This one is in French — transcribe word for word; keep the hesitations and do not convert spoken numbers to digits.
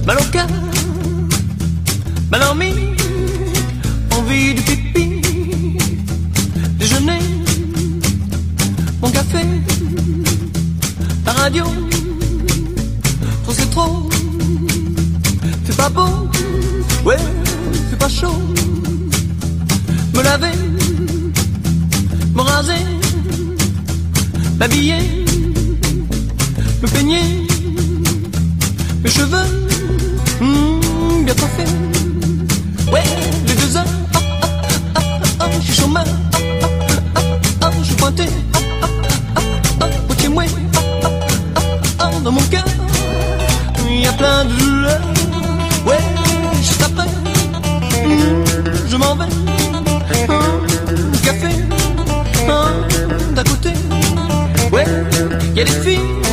mal au cœur, mal dormi, envie du pipi, déjeuner, mon café, la radio, trop c'est trop, c'est pas beau, ouais, c'est pas chaud, me laver, me raser, m'habiller, me peigner, mes cheveux, mmh, bien coiffés, ouais, les deux heures, ah, ah, ah, ah, je suis chômeur, ah, ah, ah, ah, je suis pointé, ah, ah, ah, ah, ah, chez moi, ah, ah, ah, ah, dans mon cœur, il y a plein de douleurs, ouais, juste après, mmh, je m'en vais, mmh, café, mmh, d'à côté, ouais, il y a des filles.